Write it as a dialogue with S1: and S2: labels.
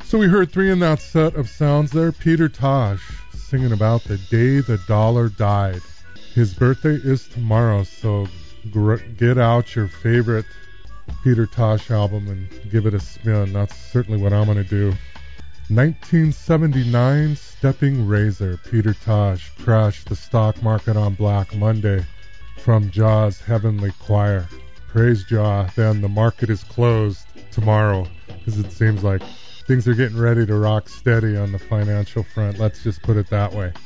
S1: So we heard three in that set of sounds there. Peter Tosh singing about the day the dollar died. His birthday is tomorrow, so get out your favorite Peter Tosh album and give it a spin. That's certainly what I'm going to do. 1979, Stepping Razor. Peter Tosh crashed the stock market on Black Monday from Jah's Heavenly Choir. Praise Jah. Then the market is closed tomorrow because it seems like things are getting ready to rock steady on the financial front. Let's just put it that way.